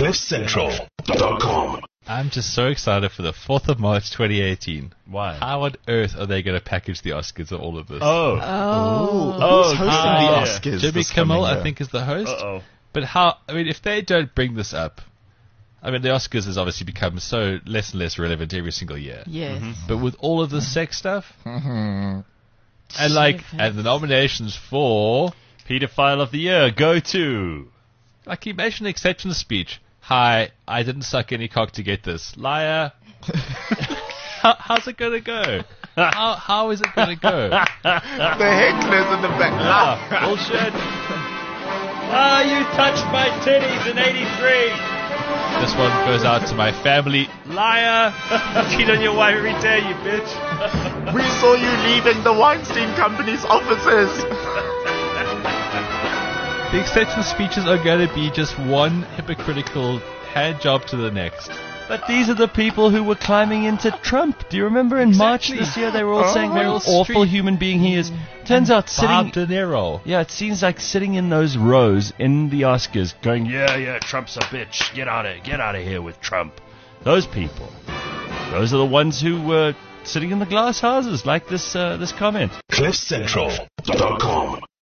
CliffCentral.com. I'm just so excited for the 4th of March 2018. Why? How on earth are they going to package the Oscars of all of this? Who's hosting the Oscars? Jimmy this Kimmel, coming year? I think, is the host. Uh-oh. But if they don't bring this up, the Oscars has obviously become so less and less relevant every single year. Yes. But with all of the sex stuff, and the nominations for, Pedophile of the Year, go to. like, you mentioned the acceptance speech. Hi, I didn't suck any cock to get this. Liar. How's it going to go? How is it going to go? The hecklers in the back. Bullshit. You touched my titties in 83. This one goes out to my family. Liar. You cheat on your wife every day, you bitch. We saw you leaving the Weinstein Company's offices. The acceptance speeches are going to be just one hypocritical hand job to the next. But these are the people who were climbing into Trump. Do you remember in March this year they were all saying what an awful human being he is? Turns out Bob De Niro. Yeah, it seems like sitting in those rows in the Oscars going, yeah, Trump's a bitch. Get out of here with Trump. Those people. Those are the ones who were sitting in the glass houses like this comment. CliffCentral.com.